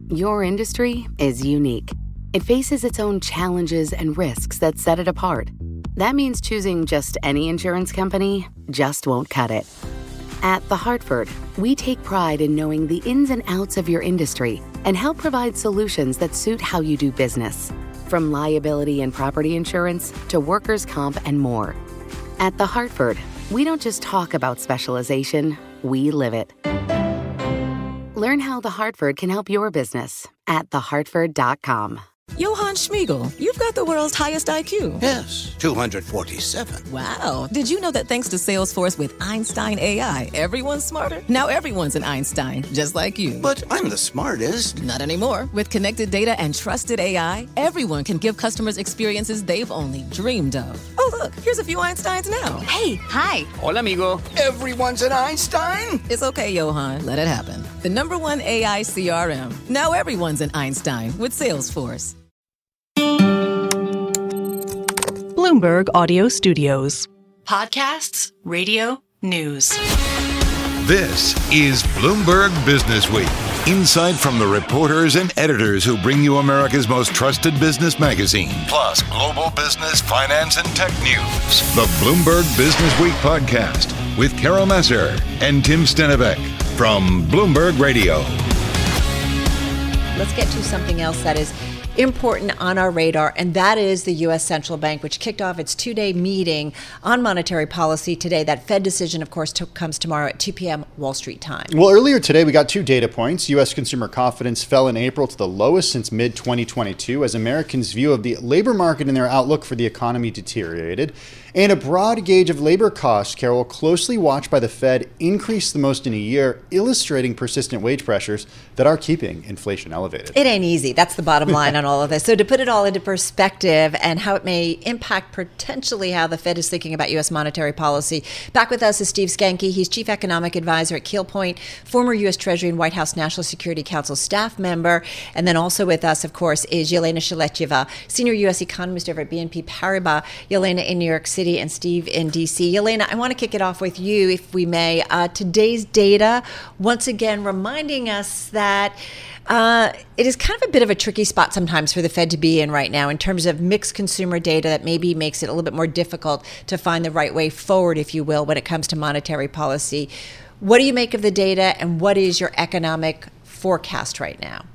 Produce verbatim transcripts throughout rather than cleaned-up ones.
Your industry is unique. It faces its own challenges and risks that set it apart. That means choosing just any insurance company just won't cut it. At The Hartford, we take pride in knowing the ins and outs of your industry and help provide solutions that suit how you do business. From liability and property insurance to workers' comp and more. At The Hartford, we don't just talk about specialization, we live it. Learn how The Hartford can help your business at the hartford dot com. Johann Schmiegel, you've got the world's highest I Q. Yes, two hundred forty-seven. Wow. Did you know that thanks to Salesforce with Einstein A I, everyone's smarter? Now everyone's an Einstein, just like you. But I'm the smartest. Not anymore. With connected data and trusted A I, everyone can give customers experiences they've only dreamed of. Oh, look, here's a few Einsteins now. Hey, hi. Hola, amigo. Everyone's an Einstein? It's okay, Johann. Let it happen. The number one A I C R M. Now everyone's an Einstein with Salesforce. Bloomberg Audio Studios. Podcasts, radio, news. This is Bloomberg Business Week. Insight from the reporters and editors who bring you America's most trusted business magazine, plus global business, finance, and tech news. The Bloomberg Business Week podcast with Carol Messer and Tim Stenivek from Bloomberg Radio. Let's get to something else that is important on our radar, and that is the U S Central Bank, which kicked off its two-day meeting on monetary policy today. That Fed decision, of course, to, comes tomorrow at two p.m. Wall Street time. Well, earlier today, we got two data points. U S consumer confidence fell in April to the lowest since mid twenty twenty-two as Americans' view of the labor market and their outlook for the economy deteriorated. And a broad gauge of labor costs, Carol, closely watched by the Fed, increased the most in a year, illustrating persistent wage pressures that are keeping inflation elevated. It ain't easy. That's the bottom line on all of this. So to put it all into perspective and how it may impact potentially how the Fed is thinking about U S monetary policy, back with us is Steve Skanke. He's Chief Economic Advisor at Keel Point, former U S Treasury and White House National Security Council staff member. And then also with us, of course, is Yelena Shaletyeva, Senior U S Economist over at B N P Paribas. Yelena in New York City and Steve in D C. Yelena, I want to kick it off with you, if we may. Uh, today's data, once again, reminding us that uh, it is kind of a bit of a tricky spot sometimes for the Fed to be in right now in terms of mixed consumer data that maybe makes it a little bit more difficult to find the right way forward, if you will, when it comes to monetary policy. What do you make of the data, and what is your economic forecast right now?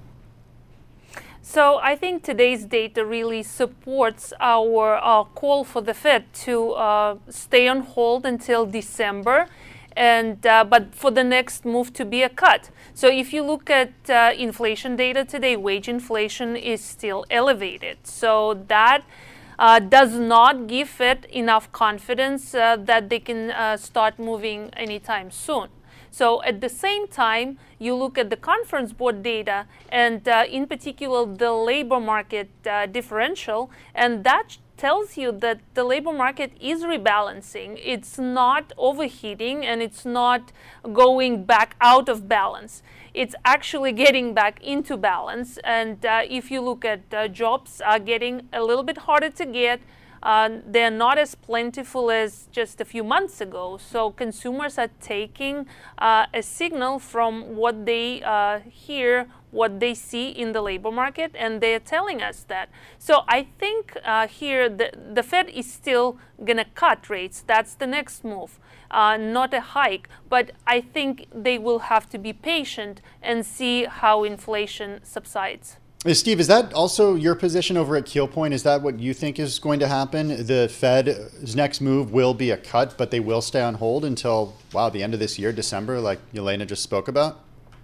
So I think today's data really supports our uh, call for the Fed to uh, stay on hold until December, and uh, but for the next move to be a cut. So if you look at uh, inflation data today, wage inflation is still elevated. So that uh, does not give Fed enough confidence uh, that they can uh, start moving anytime soon. So at the same time, you look at the Conference Board data, and uh, in particular the labor market uh, differential, and that tells you that the labor market is rebalancing. It's not overheating, and it's not going back out of balance. It's actually getting back into balance. And uh, if you look at uh, jobs are getting a little bit harder to get. Uh, they're not as plentiful as just a few months ago. So consumers are taking uh, a signal from what they uh, hear, what they see in the labor market, and they're telling us that. So I think uh, here the, the Fed is still going to cut rates. That's the next move, uh, not a hike. But I think they will have to be patient and see how inflation subsides. Steve, is that also your position over at Keel Point? Is that what you think is going to happen? The Fed's next move will be a cut, but they will stay on hold until, wow, the end of this year, December, like Yelena just spoke about?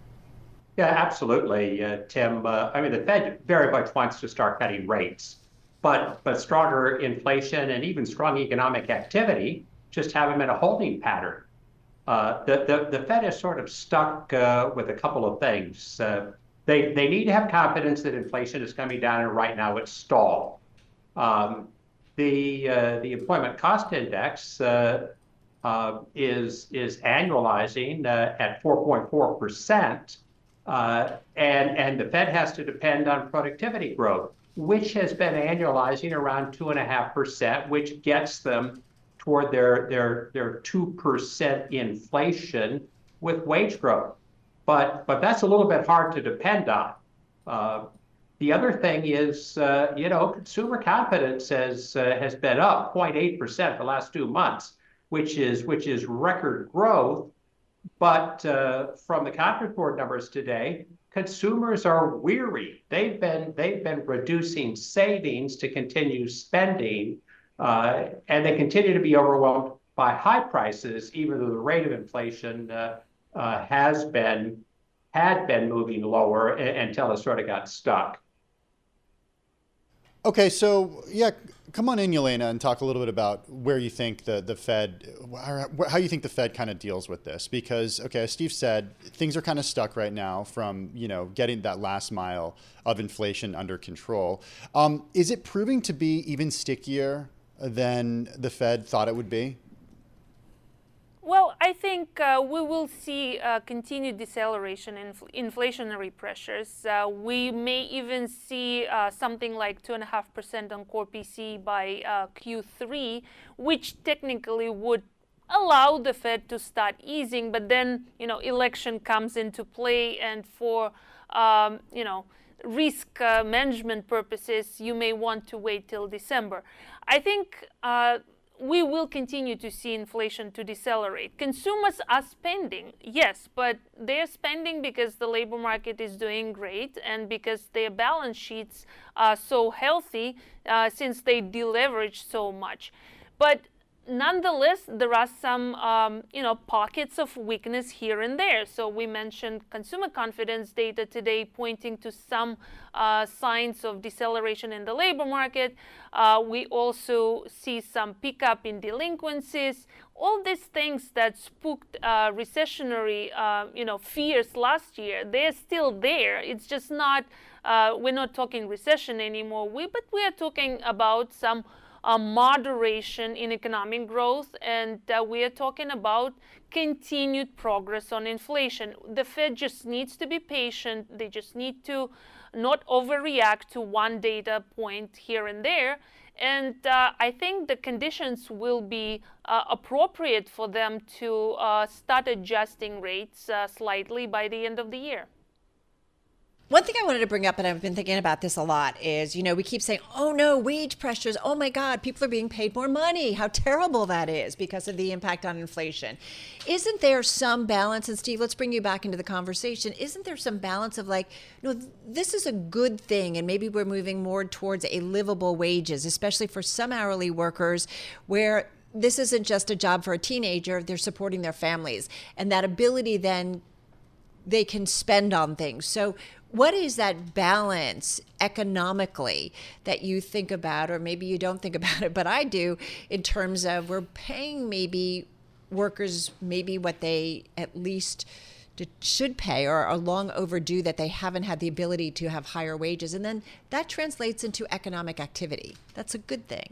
Yeah, absolutely, uh, Tim. Uh, I mean, the Fed very much wants to start cutting rates, but but stronger inflation and even strong economic activity just have them in a holding pattern. Uh, the, the, the Fed is sort of stuck uh, with a couple of things. Uh, They they need to have confidence that inflation is coming down, and right now it's stalled. Um, the uh, the employment cost index uh, uh, is is annualizing uh, at four point four percent, uh, and and the Fed has to depend on productivity growth, which has been annualizing around two and a half percent, which gets them toward their their their two percent inflation with wage growth. but but that's a little bit hard to depend on. Uh, the other thing is, uh, you know, consumer confidence has uh, has been up zero point eight percent the last two months, which is which is record growth. But uh, from the Conference Board numbers today, consumers are weary. They've been they've been reducing savings to continue spending, uh, and they continue to be overwhelmed by high prices, even though the rate of inflation uh, uh, has been had been moving lower until it sort of got stuck. Okay, so yeah, come on in, Yelena, and talk a little bit about where you think the, the Fed, how you think the Fed kind of deals with this. Because, okay, as Steve said, things are kind of stuck right now from, you know, getting that last mile of inflation under control. Um, is it proving to be even stickier than the Fed thought it would be? Well, I think uh, we will see uh, continued deceleration in infl- inflationary pressures. Uh, we may even see uh, something like two point five percent on core P C by uh, Q three, which technically would allow the Fed to start easing. But then, you know, election comes into play, and for, um, you know, risk uh, management purposes, you may want to wait till December. I think uh, we will continue to see inflation to decelerate. Consumers are spending, yes, but they're spending because the labor market is doing great and because their balance sheets are so healthy uh, since they deleverage so much. But nonetheless, there are some, um, you know, pockets of weakness here and there. So we mentioned consumer confidence data today pointing to some uh, signs of deceleration in the labor market. Uh, we also see some pickup in delinquencies. All these things that spooked uh, recessionary, uh, you know, fears last year, they're still there. It's just not, uh, we're not talking recession anymore. We, but we are talking about some a moderation in economic growth, and uh, we are talking about continued progress on inflation. The Fed just needs to be patient. They just need to not overreact to one data point here and there. And uh, I think the conditions will be uh, appropriate for them to uh, start adjusting rates uh, slightly by the end of the year. One thing I wanted to bring up, and I've been thinking about this a lot, is, you know, we keep saying, oh no, wage pressures, oh my God, people are being paid more money. How terrible that is because of the impact on inflation. Isn't there some balance, and Steve, let's bring you back into the conversation. Isn't there some balance of like, no, this is a good thing, and maybe we're moving more towards a livable wages, especially for some hourly workers where this isn't just a job for a teenager, they're supporting their families. And that ability then they can spend on things. So what is that balance economically that you think about, or maybe you don't think about it, but I do, in terms of we're paying maybe workers maybe what they at least should pay or are long overdue, that they haven't had the ability to have higher wages. And then that translates into economic activity. That's a good thing.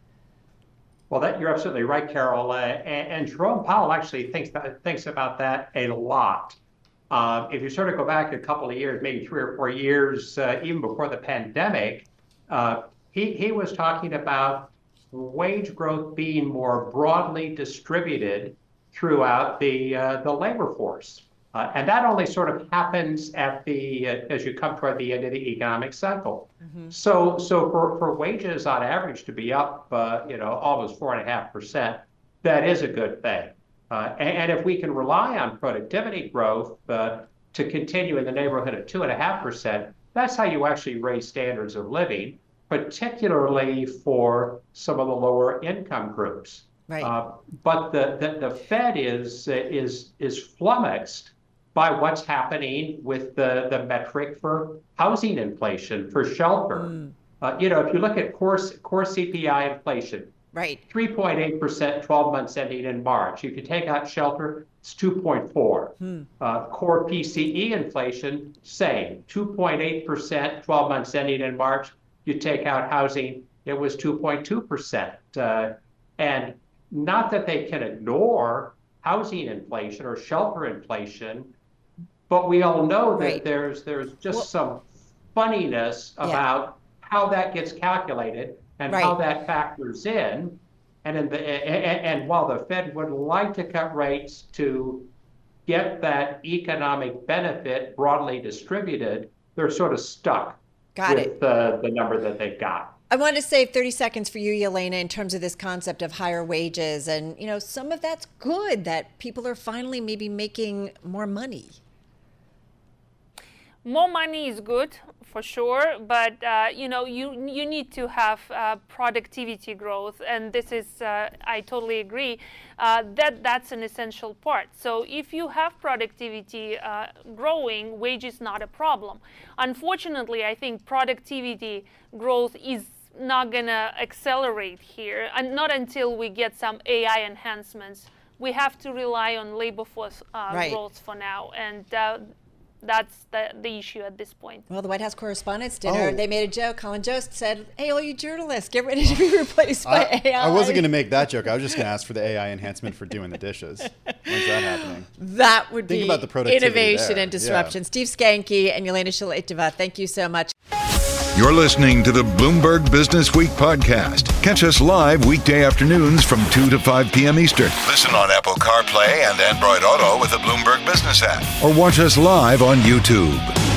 Well, that you're absolutely right, Carol. Uh, and, and Jerome Powell actually thinks that, thinks about that a lot. Uh, if you sort of go back a couple of years, maybe three or four years, uh, even before the pandemic, uh, he, he was talking about wage growth being more broadly distributed throughout the uh, the labor force. Uh, and that only sort of happens at the uh, as you come toward the end of the economic cycle. Mm-hmm. So so for, for wages on average to be up, uh, you know, almost four and a half percent, that is a good thing. Uh, and, and if we can rely on productivity growth uh, to continue in the neighborhood of two and a half percent, that's how you actually raise standards of living, particularly for some of the lower income groups. Right. Uh, but the, the, the Fed is is is flummoxed by what's happening with the, the metric for housing inflation, for shelter. Mm. Uh, you know, if you look at core, core C P I inflation, right, three point eight percent, twelve months ending in March. You can take out shelter, it's two point four. Hmm. Uh, core P C E inflation, same, two point eight percent, twelve months ending in March. You take out housing, it was two point two percent. Uh, and not that they can ignore housing inflation or shelter inflation, but we all know that right. there's there's just well, some funniness about yeah. how that gets calculated and right. how that factors in. And in the and, and while the Fed would like to cut rates to get that economic benefit broadly distributed, they're sort of stuck Got with it. the, the number that they've got. I want to save thirty seconds for you, Yelena, in terms of this concept of higher wages. And, you know, some of that's good, that people are finally maybe making more money. More money is good, for sure, but uh, you know, you you need to have uh, productivity growth, and this is uh, I totally agree uh, that that's an essential part. So if you have productivity uh, growing, wage is not a problem. Unfortunately, I think productivity growth is not gonna accelerate here, and not until we get some A I enhancements. We have to rely on labor force uh, Right. growth for now, and uh, that's the, the issue at this point. Well, the White House Correspondents' Dinner, Oh. they made a joke. Colin Jost said, hey, all you journalists, get ready to be replaced by I, A I. I wasn't going to make that joke. I was just going to ask for the A I enhancement for doing the dishes. When's that happening? That would Think be about the productivity innovation there. and disruption. Yeah. Steve Skanke and Yelena Shaletova, thank you so much. You're listening to the Bloomberg Business Week podcast. Catch us live weekday afternoons from two to five p.m. Eastern. Listen on Apple CarPlay and Android Auto with the Bloomberg Business app. Or watch us live on YouTube.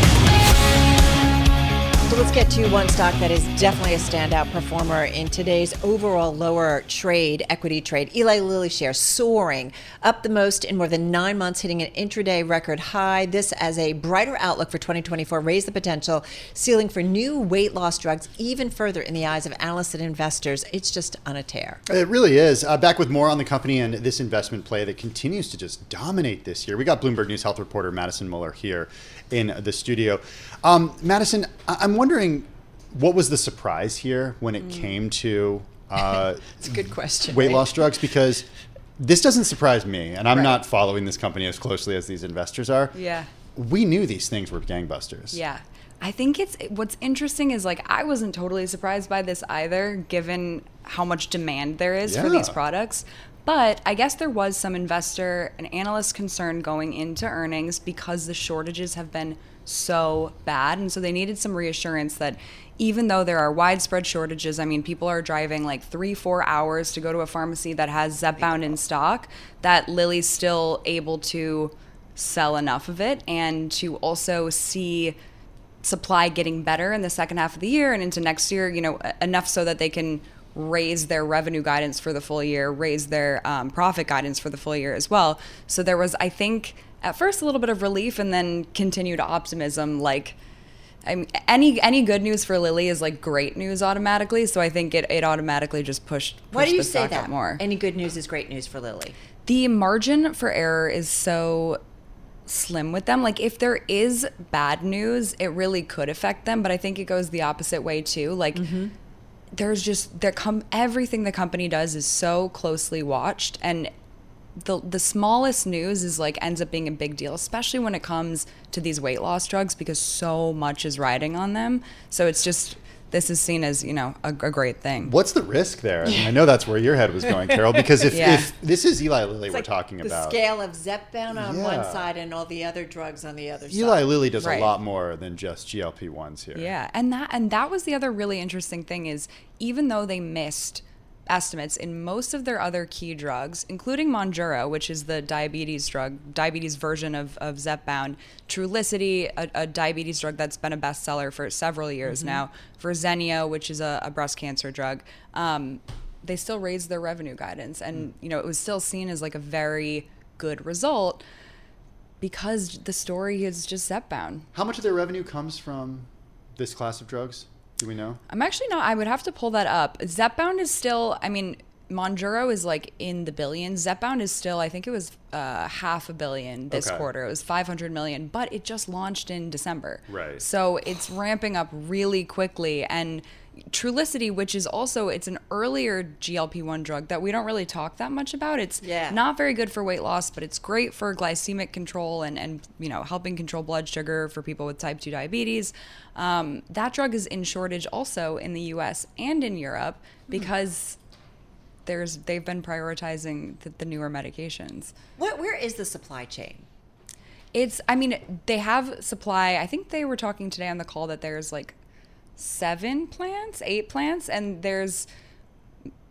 So let's get to one stock that is definitely a standout performer in today's overall lower trade, equity trade. Eli Lilly shares soaring, up the most in more than nine months, hitting an intraday record high. This as a brighter outlook for twenty twenty-four raised the potential ceiling for new weight loss drugs even further in the eyes of analysts and investors. It's just on a tear. It really is. Uh, back with more on the company and this investment play that continues to just dominate this year. We got Bloomberg News health reporter Madison Muller here in the studio. Um, Madison, I- I'm wondering, what was the surprise here when it mm. came to uh, it's a good question. weight right? loss drugs? Because this doesn't surprise me, and I'm Right. not following this company as closely as these investors are. Yeah. We knew these things were gangbusters. Yeah. I think it's what's interesting is like I wasn't totally surprised by this either, given how much demand there is for Yeah. these products. But I guess there was some investor and analyst concern going into earnings because the shortages have been so bad. And so they needed some reassurance that even though there are widespread shortages, I mean, people are driving like three, four hours to go to a pharmacy that has Zepbound in stock, that Lilly's still able to sell enough of it and to also see supply getting better in the second half of the year and into next year, you know, enough so that they can raise their revenue guidance for the full year, raise their um, profit guidance for the full year as well. So there was, I think, at first a little bit of relief and then continued optimism. Like, I mean, any any good news for Lilly is like great news automatically. So I think it, it automatically just pushed, pushed Why do you the say stock that? up more. Any good news is great news for Lilly. The margin for error is so slim with them. Like if there is bad news, it really could affect them. But I think it goes the opposite way too. Like mm-hmm. there's just there come everything the company does is so closely watched, and the the smallest news is like ends up being a big deal, especially when it comes to these weight loss drugs because so much is riding on them. So it's just this is seen as, you know, a, a great thing. What's the risk there? I mean, I know that's where your head was going, Carol, because if, Yeah. if this is Eli Lilly It's we're like talking the about. scale of Zepbound on Yeah. one side and all the other drugs on the other side. Eli Lilly does Right. a lot more than just G L P ones here. Yeah, and that and that was the other really interesting thing is even though they missed estimates in most of their other key drugs, including Mounjaro, which is the diabetes drug, diabetes version of, of Zepbound, Trulicity, a, a diabetes drug that's been a bestseller for several years Mm-hmm. now, Verzenio, which is a, a breast cancer drug, um, they still raised their revenue guidance. And, you know, it was still seen as like a very good result because the story is just Zepbound. How much of their revenue comes from this class of drugs? Do we know? I'm actually not. I would have to pull that up. Zepbound is still, I mean, Mounjaro is like in the billions. Zepbound is still, I think it was uh, half a billion this Okay. quarter. It was five hundred million, but it just launched in December. Right. So it's ramping up really quickly. And Trulicity, which is also, it's an earlier G L P one drug that we don't really talk that much about. It's Yeah. not very good for weight loss, but it's great for glycemic control and, and you know, helping control blood sugar for people with type two diabetes. Um, that drug is in shortage also in the U S and in Europe because there's they've been prioritizing the, the newer medications. What, where is the supply chain? It's, I mean, they have supply. I think they were talking today on the call that there's like seven plants, eight plants, and there's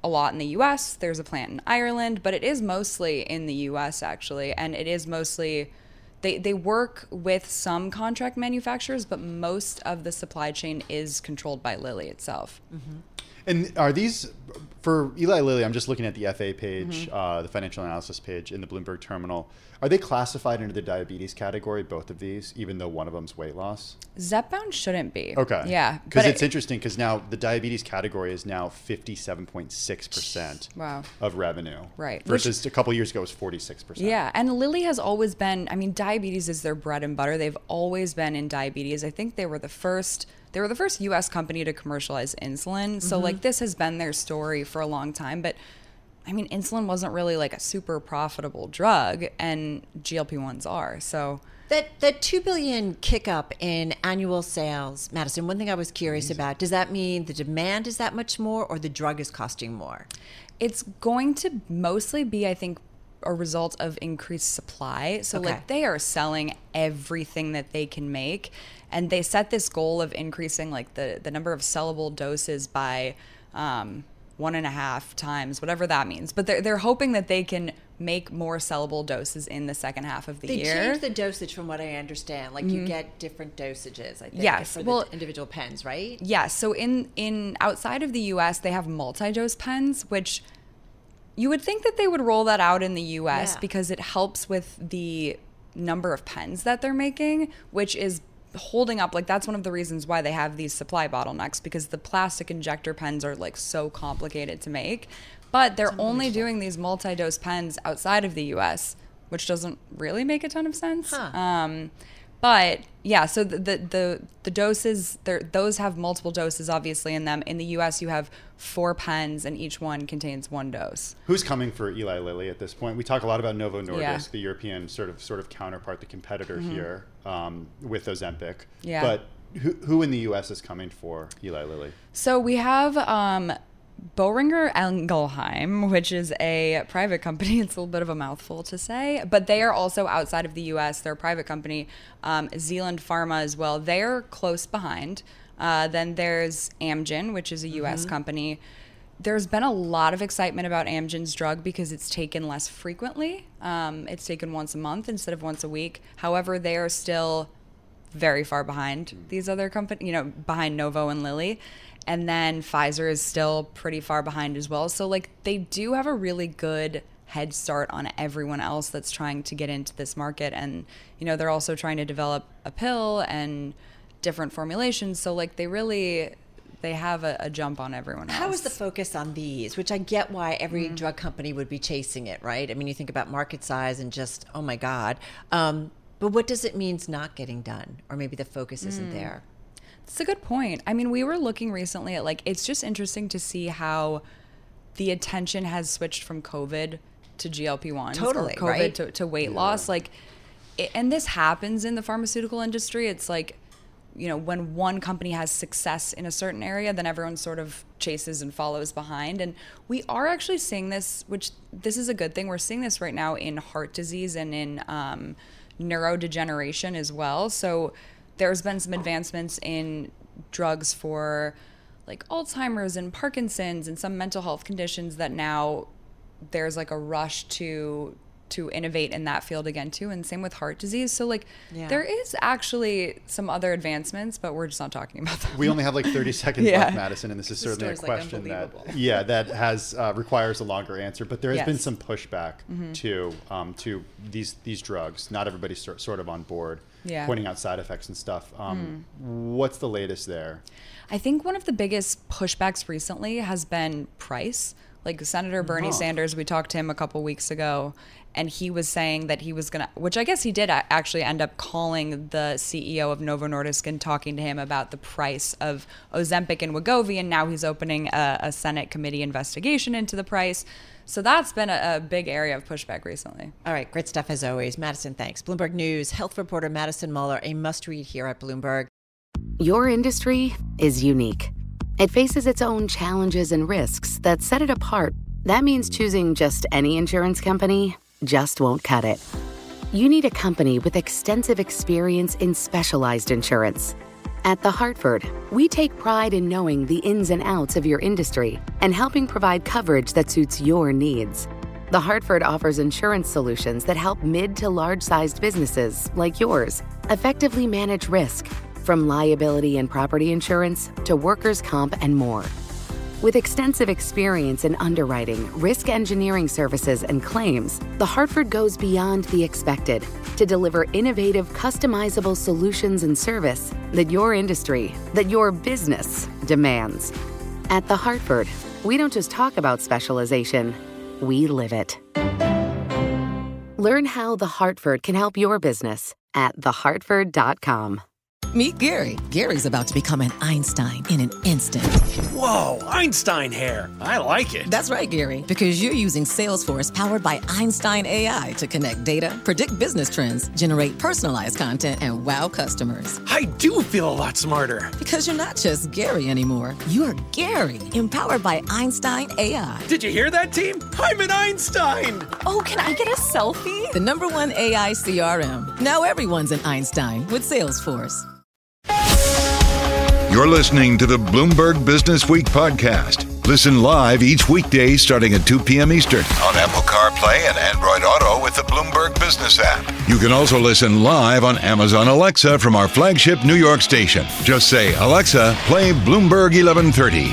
a lot in the U S. There's a plant in Ireland, but it is mostly in the U S actually, and it is mostly they they work with some contract manufacturers, but most of the supply chain is controlled by Lilly itself. Mm-hmm. And are these, for Eli Lilly, I'm just looking at the F A page, mm-hmm. uh, the financial analysis page in the Bloomberg terminal. Are they classified into the diabetes category, both of these, even though one of them's weight loss? Zepbound shouldn't be. Okay. Yeah. Because it's it, interesting because now the diabetes category is now fifty-seven point six percent wow. of revenue. Right. Versus Which, a couple years ago it was forty-six percent. Yeah. And Lilly has always been, I mean, diabetes is their bread and butter. They've always been in diabetes. I think they were the first... They were the first U S company to commercialize insulin. So mm-hmm. like this has been their story for a long time. But I mean, insulin wasn't really like a super profitable drug, and G L P ones are. So that that two billion kick up in annual sales, Madison, one thing I was curious Amazing. about, does that mean the demand is that much more or the drug is costing more? It's going to mostly be, I think, a result of increased supply. So okay. like they are selling everything that they can make. And they set this goal of increasing like the, the number of sellable doses by um, one and a half times, whatever that means. But they're, they're hoping that they can make more sellable doses in the second half of the they year. They change the dosage from what I understand. Like mm-hmm. you get different dosages, I think, yes. for well, the individual pens, right? Yes. Yeah, so in, in outside of the U S, they have multi-dose pens, which you would think that they would roll that out in the U S yeah. because it helps with the number of pens that they're making, which is holding up. Like that's one of the reasons why they have these supply bottlenecks, because the plastic injector pens are like so complicated to make. But they're only doing these multi-dose pens outside of the U S, which doesn't really make a ton of sense. Huh. Um, but yeah, so the the the, the doses, those have multiple doses obviously in them. In the U S, you have four pens, and each one contains one dose. Who's coming for Eli Lilly at this point? We talk a lot about Novo Nordisk, yeah. the European sort of sort of counterpart, the competitor mm-hmm. here um, with Ozempic. Yeah. But who, who in the U S is coming for Eli Lilly? So we have um, Boehringer Ingelheim, which is a private company. It's a little bit of a mouthful to say, but they are also outside of the U S. They're a private company. Um, Zealand Pharma as well. They're close behind. Uh, then there's Amgen, which is a U S mm-hmm. company. There's been a lot of excitement about Amgen's drug because it's taken less frequently. Um, it's taken once a month instead of once a week. However, they are still very far behind these other companies, you know, behind Novo and Lilly. And then Pfizer is still pretty far behind as well. So like they do have a really good head start on everyone else that's trying to get into this market. And, you know, they're also trying to develop a pill and different formulations. So like they really, they have a, a jump on everyone else. How is the focus on these, which I get why every mm-hmm. drug company would be chasing it, right? I mean, you think about market size and just, oh my God. Um, but what does it mean it's not getting done? Or maybe the focus isn't mm. there? That's a good point. I mean, we were looking recently at like, it's just interesting to see how the attention has switched from COVID to G L P ones. Totally, or COVID right? to, to weight yeah. loss. Like, it, and this happens in the pharmaceutical industry. It's like, you know, when one company has success in a certain area, then everyone sort of chases and follows behind. And we are actually seeing this, which this is a good thing. We're seeing this right now in heart disease and in um, neurodegeneration as well. So there's been some advancements in drugs for like Alzheimer's and Parkinson's and some mental health conditions that now there's like a rush to to innovate in that field again too, and same with heart disease. So like yeah. there is actually some other advancements, but we're just not talking about them. We only have like thirty seconds yeah. left, Madison, and this is certainly a question like that yeah that has uh, requires a longer answer. But there has yes. been some pushback mm-hmm. to um, to these these drugs. Not everybody's sort sort of on board, yeah. pointing out side effects and stuff. Um, mm. What's the latest there? I think one of the biggest pushbacks recently has been price. Like Senator Bernie oh. Sanders, we talked to him a couple weeks ago, and he was saying that he was going to, which I guess he did actually end up calling the C E O of Novo Nordisk and talking to him about the price of Ozempic and Wegovy, and now he's opening a, a Senate committee investigation into the price. So that's been a, a big area of pushback recently. All right, great stuff as always. Madison, thanks. Bloomberg News health reporter Madison Muller, a must-read here at Bloomberg. Your industry is unique. It faces its own challenges and risks that set it apart. That means choosing just any insurance company just won't cut it. You need a company with extensive experience in specialized insurance. At The Hartford, we take pride in knowing the ins and outs of your industry and helping provide coverage that suits your needs. The Hartford offers insurance solutions that help mid to large-sized businesses like yours effectively manage risk, from liability and property insurance to workers' comp and more. With extensive experience in underwriting, risk engineering services, and claims, The Hartford goes beyond the expected to deliver innovative, customizable solutions and service that your industry, that your business demands. At The Hartford, we don't just talk about specialization, we live it. Learn how The Hartford can help your business at the hartford dot com. Meet Gary. Gary's about to become an Einstein in an instant. Whoa, Einstein hair. I like it. That's right, Gary, because you're using Salesforce powered by Einstein A I to connect data, predict business trends, generate personalized content, and wow customers. I do feel a lot smarter. Because you're not just Gary anymore. You're Gary, empowered by Einstein A I. Did you hear that, team? I'm an Einstein. Oh, can I get a selfie? The number one A I C R M. Now everyone's an Einstein with Salesforce. You're listening to the Bloomberg Business Week podcast. Listen live each weekday starting at two p.m. Eastern on Apple CarPlay and Android Auto with the Bloomberg Business app. You can also listen live on Amazon Alexa from our flagship New York station. Just say, Alexa, play Bloomberg eleven thirty.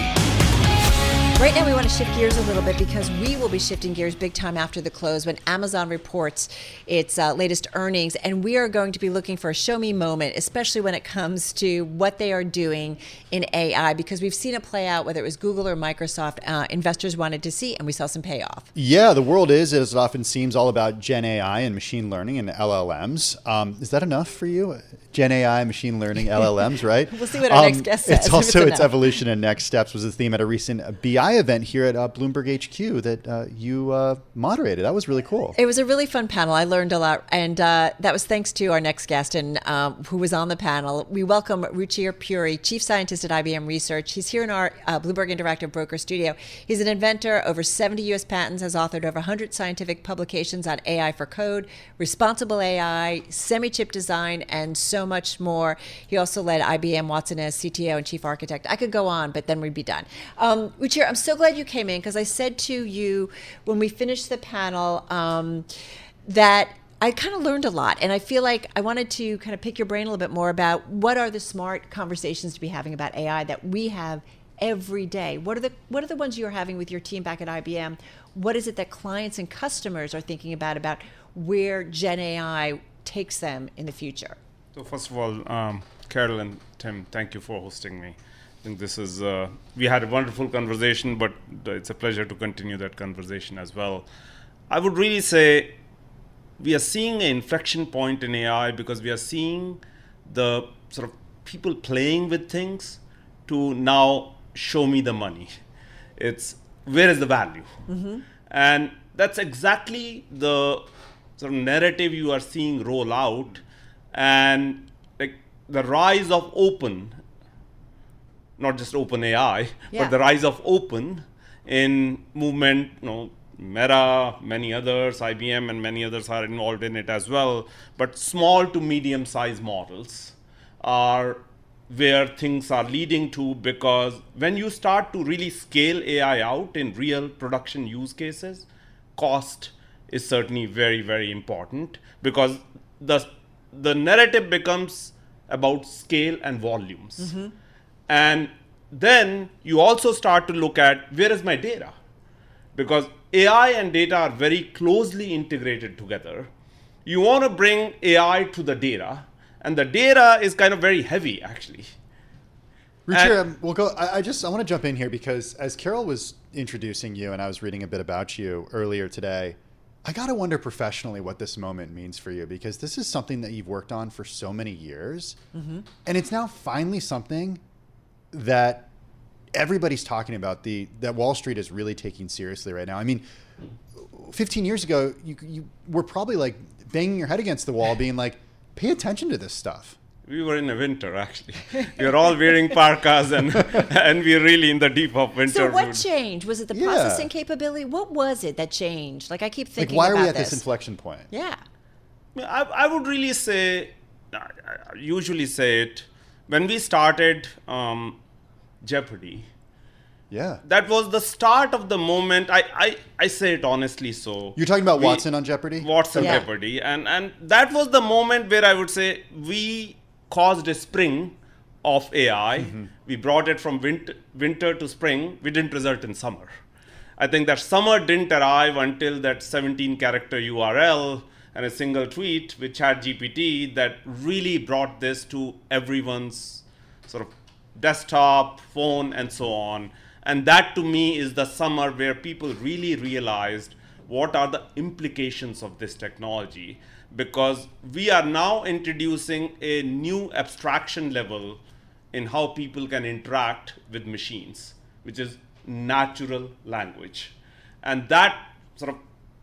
Right now, we want to shift gears a little bit because we will be shifting gears big time after the close when Amazon reports its uh, latest earnings. And we are going to be looking for a show me moment, especially when it comes to what they are doing in A I, because we've seen it play out, whether it was Google or Microsoft, uh, investors wanted to see, and we saw some payoff. Yeah, the world is, as it often seems, all about Gen A I and machine learning and L L Ms. Um, is that enough for you? Gen A I, machine learning, L L Ms, right? We'll see what our um, next guest says. It's also it's its evolution and next steps was the theme at a recent B I event here at uh, Bloomberg H Q that uh, you uh, moderated. That was really cool. It was a really fun panel. I learned a lot, and uh, that was thanks to our next guest and um, who was on the panel. We welcome Ruchir Puri, Chief Scientist at I B M Research. He's here in our uh, Bloomberg Interactive Broker studio. He's an inventor, over seventy U S patents, has authored over one hundred scientific publications on A I for code, responsible A I, semi-chip design, and so much more. He also led I B M Watson as C T O and Chief Architect. I could go on, but then we'd be done. Um, Ruchir, I'm so glad you came in because I said to you when we finished the panel um, that I kind of learned a lot, and I feel like I wanted to kind of pick your brain a little bit more about what are the smart conversations to be having about A I that we have every day. What are the what are the ones you're having with your team back at I B M? What is it that clients and customers are thinking about about where Gen A I takes them in the future? So first of all, um, Carol and Tim, thank you for hosting me. I think this is, uh, we had a wonderful conversation, but it's a pleasure to continue that conversation as well. I would really say we are seeing an inflection point in A I because we are seeing the sort of people playing with things to now show me the money. It's where is the value? Mm-hmm. And that's exactly the sort of narrative you are seeing roll out. And like the rise of open, not just open A I, yeah. but the rise of open in movement, you know, Meta, many others, I B M and many others are involved in it as well. But small to medium sized models are where things are leading to, because when you start to really scale A I out in real production use cases, cost is certainly very, very important, because the the narrative becomes about scale and volumes. Mm-hmm. And then you also start to look at where is my data? Because A I and data are very closely integrated together. You want to bring A I to the data, and the data is kind of very heavy, actually. Ruchir, um, we'll go. I, I just I want to jump in here because as Carol was introducing you, and I was reading a bit about you earlier today, I got to wonder professionally what this moment means for you, because this is something that you've worked on for so many years, mm-hmm. and it's now finally something that everybody's talking about, the that Wall Street is really taking seriously right now. I mean, fifteen years ago, you you were probably like banging your head against the wall, being like, pay attention to this stuff. We were in the winter, actually. We were all wearing parkas, and and we're really in the deep of winter. So what changed? Was it the yeah. processing capability? What was it that changed? Like, I keep thinking about this. Like, why are we at this. this inflection point? Yeah. I, I would really say, I usually say it, when we started um, Jeopardy, yeah, that was the start of the moment. I, I, I say it honestly. So you're talking about we, Watson on Jeopardy. Watson yeah. Jeopardy, and and that was the moment where I would say we caused a spring of A I. Mm-hmm. We brought it from winter, winter to spring. We didn't result in summer. I think that summer didn't arrive until that seventeen character U R L and a single tweet with ChatGPT that really brought this to everyone's sort of desktop, phone, and so on. And that to me is the summer where people really realized what are the implications of this technology, because we are now introducing a new abstraction level in how people can interact with machines, which is natural language. And that sort of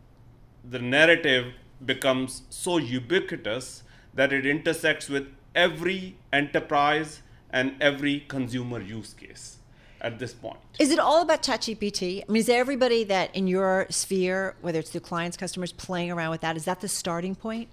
the narrative becomes so ubiquitous that it intersects with every enterprise and every consumer use case at this point. Is it all about ChatGPT? I mean, is there everybody that in your sphere, whether it's through clients, customers, playing around with that? Is that the starting point?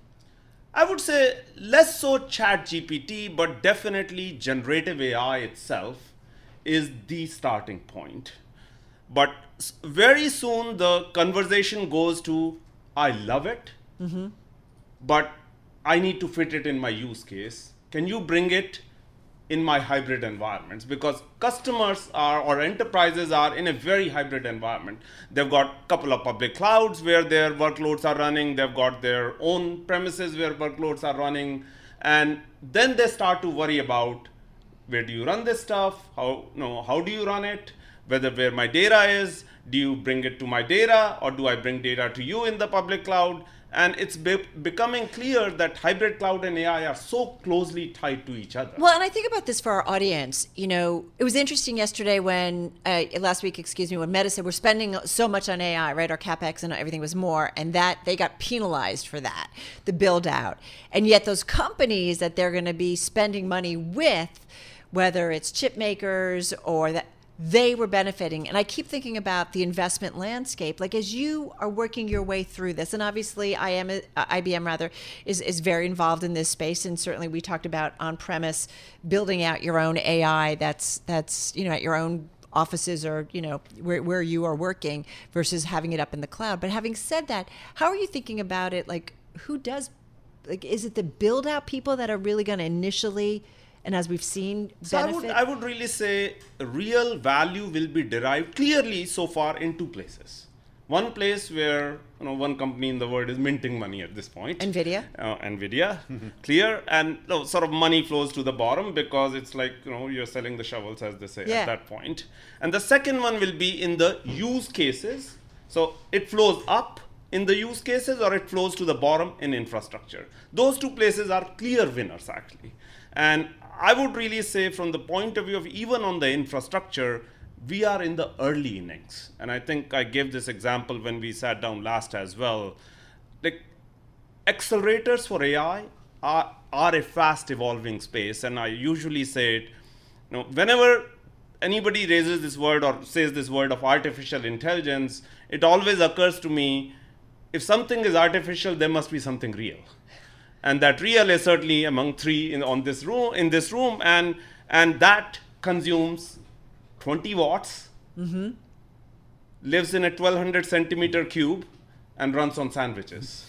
I would say less so ChatGPT, but definitely generative A I itself is the starting point. But very soon the conversation goes to, I love it, mm-hmm. but I need to fit it in my use case. Can you bring it in my hybrid environments? Because customers are, or enterprises are in a very hybrid environment. They've got a couple of public clouds where their workloads are running. They've got their own premises where workloads are running. And then they start to worry about, where do you run this stuff? How, no, how do you run it? Whether where my data is, do you bring it to my data, or do I bring data to you in the public cloud? And it's be- becoming clear that hybrid cloud and A I are so closely tied to each other. Well, and I think about this for our audience. You know, it was interesting yesterday when, uh, last week, excuse me, when Meta said we're spending so much on A I, right? Our CapEx and everything was more, and that they got penalized for that, the build out. And yet those companies that they're going to be spending money with, whether it's chip makers or that, they were benefiting. And I keep thinking about the investment landscape, like as you are working your way through this, and obviously I am, uh, I B M rather, is, is very involved in this space. And certainly we talked about on-premise, building out your own A I that's, that's you know, at your own offices or, you know, where, where you are working versus having it up in the cloud. But having said that, how are you thinking about it? Like who does, like, is it the build out people that are really going to initially, and as we've seen, benefit? So I would, I would really say real value will be derived clearly so far in two places. One place where, you know, one company in the world is minting money at this point. NVIDIA. Uh, NVIDIA, clear. And you know, sort of money flows to the bottom because it's like, you know, you're selling the shovels, as they say, yeah. at that point. And the second one will be in the use cases. So it flows up in the use cases or it flows to the bottom in infrastructure. Those two places are clear winners, actually. And I would really say from the point of view of even on the infrastructure, we are in the early innings. And I think I gave this example when we sat down last as well. Like accelerators for A I are, are a fast evolving space. And I usually say it, you know, whenever anybody raises this word or says this word of artificial intelligence, it always occurs to me, if something is artificial, there must be something real. And that real is certainly among three in on this room in this room, and and that consumes twenty watts, mm-hmm. lives in a twelve hundred centimeter cube, and runs on sandwiches.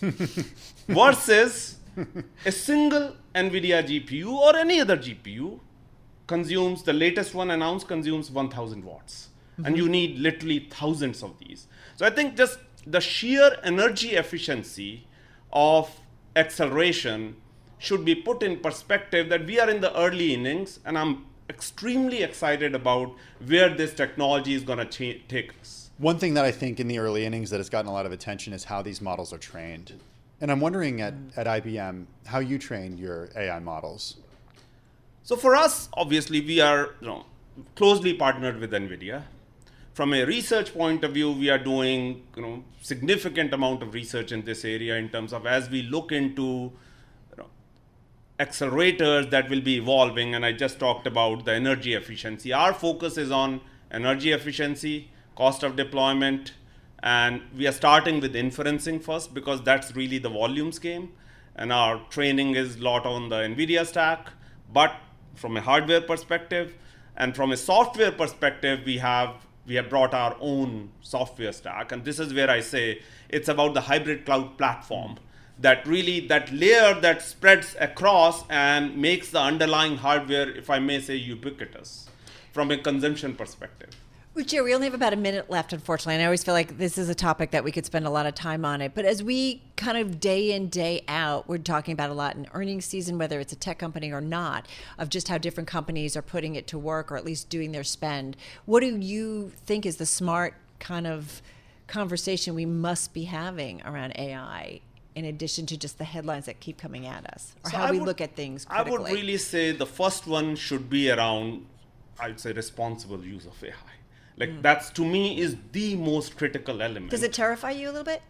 Versus a single NVIDIA G P U or any other G P U consumes, the latest one announced consumes one thousand watts, mm-hmm. and you need literally thousands of these. So I think just the sheer energy efficiency of acceleration should be put in perspective that we are in the early innings, and I'm extremely excited about where this technology is going to cha- take us. One thing that I think in the early innings that has gotten a lot of attention is how these models are trained. And I'm wondering at, at I B M, how you train your A I models. So for us, obviously, we are you know, closely partnered with NVIDIA. From a research point of view, we are doing you know, significant amount of research in this area in terms of as we look into you know, accelerators that will be evolving. And I just talked about the energy efficiency. Our focus is on energy efficiency, cost of deployment, and we are starting with inferencing first because that's really the volumes game. And our training is a lot on the NVIDIA stack. But from a hardware perspective, and from a software perspective, we have we have brought our own software stack, and this is where I say it's about the hybrid cloud platform, that really, that layer that spreads across and makes the underlying hardware, if I may say, ubiquitous from a consumption perspective. Ruchir, we only have about a minute left, unfortunately, and I always feel like this is a topic that we could spend a lot of time on it. But as we kind of day in, day out, we're talking about a lot in earnings season, whether it's a tech company or not, of just how different companies are putting it to work or at least doing their spend. What do you think is the smart kind of conversation we must be having around A I, in addition to just the headlines that keep coming at us, or So how I we would- look at things critically? I would really say the first one should be around, I'd say, responsible use of A I. Like Mm. that's, to me, is the most critical element. Does it terrify you a little bit?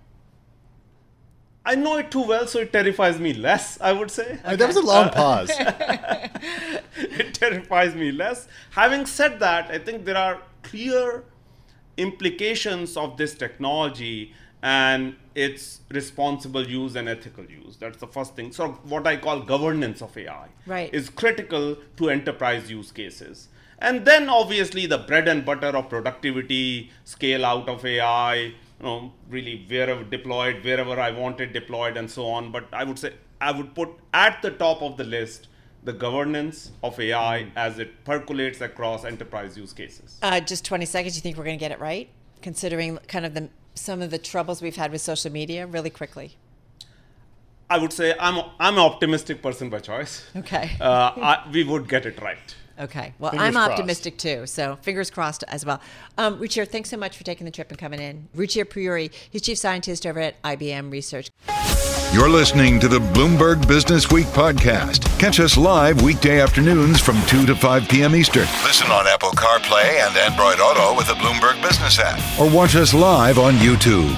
I know it too well, so it terrifies me less, I would say. Uh, that was a long pause. It terrifies me less. Having said that, I think there are clear implications of this technology and its responsible use and ethical use. That's the first thing. So what I call governance of A I Right. is critical to enterprise use cases. And then obviously the bread and butter of productivity, scale out of A I, you know, really wherever deployed, wherever I want it deployed and so on. But I would say I would put at the top of the list the governance of A I as it percolates across enterprise use cases. Uh, just twenty seconds. You think we're going to get it right, considering kind of the some of the troubles we've had with social media? Really quickly. I would say I'm I'm an optimistic person by choice. Okay. uh, I, we would get it right. Okay. Well, Fingers I'm crossed. optimistic too, so fingers crossed as well. Um, Ruchir, thanks so much for taking the trip and coming in. Ruchir Puri, he's chief scientist over at I B M Research. You're listening to the Bloomberg Business Week podcast. Catch us live weekday afternoons from two to five p.m. Eastern. Listen on Apple CarPlay and Android Auto with the Bloomberg Business app. Or watch us live on YouTube.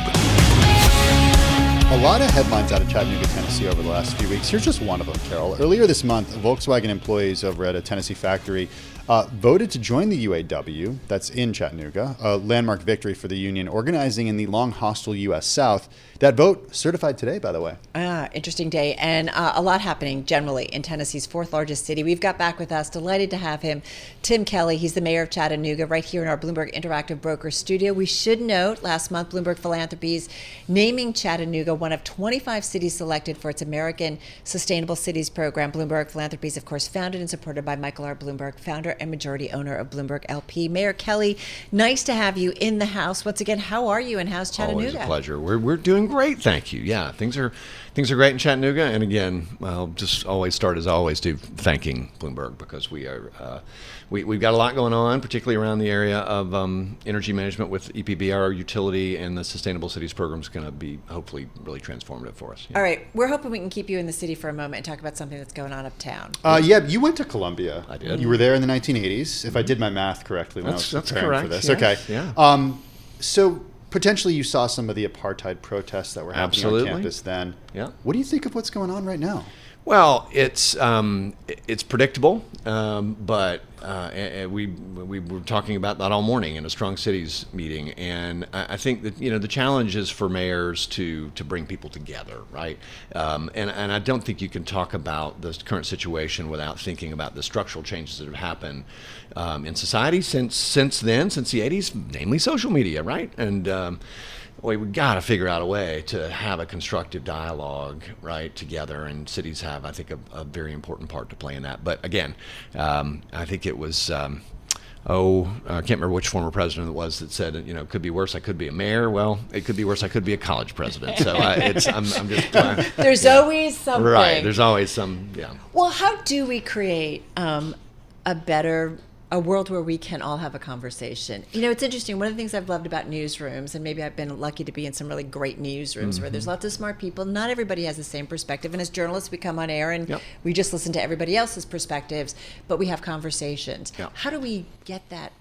A lot of headlines out of Chattanooga, Tennessee over the last few weeks. Here's just one of them, Carol. Earlier this month, Volkswagen employees over at a Tennessee factory uh, voted to join the U A W, that's in Chattanooga, a landmark victory for the union, organizing in the long hostile U S South. That vote certified today, by the way. Ah, interesting day, and uh, a lot happening generally in Tennessee's fourth largest city. We've got back with us, delighted to have him, Tim Kelly. He's the mayor of Chattanooga, right here in our Bloomberg Interactive Broker studio. We should note, last month, Bloomberg Philanthropies naming Chattanooga one of twenty-five cities selected for its American Sustainable Cities program. Bloomberg Philanthropies, of course, founded and supported by Michael R. Bloomberg, founder and majority owner of Bloomberg L P. Mayor Kelly, nice to have you in the house once again. How are you, and how's Chattanooga? Always a pleasure. We're we're doing great, thank you. Yeah, things are things are great in Chattanooga. And again, I'll just always start as I always do, thanking Bloomberg, because we are uh, we we've got a lot going on, particularly around the area of um, energy management with E P B, our utility, and the Sustainable Cities program is going to be hopefully really transformative for us. Yeah. All right, we're hoping we can keep you in the city for a moment and talk about something that's going on uptown. Uh, yeah, you went to Columbia. I did. You were there in the nineteen eighties, if I did my math correctly when That's- I was that's preparing for correct, this. yes, Okay. yeah. Um, so potentially you saw some of the apartheid protests that were happening Absolutely. on campus then. Yeah. What do you think of what's going on right now? Well, it's um, it's predictable, um, but uh, and we we were talking about that all morning in a Strong Cities meeting, and I I think that you know the challenge is for mayors to to bring people together, right? Um, and and I don't think you can talk about the current situation without thinking about the structural changes that have happened um, in society since since then, since the eighties, namely social media, right? And um, Well, we've got to figure out a way to have a constructive dialogue, right, together, and cities have, I think, a, a very important part to play in that. But again, um, I think it was, um, oh, I can't remember which former president it was that said, you know, it could be worse, I could be a mayor. Well, it could be worse, I could be a college president. So I, it's, I'm, I'm just uh, There's yeah. always something. Right, there's always some, yeah. Well, how do we create um, a better, a world where we can all have a conversation? You know, it's interesting. One of the things I've loved about newsrooms, and maybe I've been lucky to be in some really great newsrooms Mm-hmm. where there's lots of smart people. Not everybody has the same perspective. And as journalists, we come on air and Yep. we just listen to everybody else's perspectives, but we have conversations. Yep. How do we get that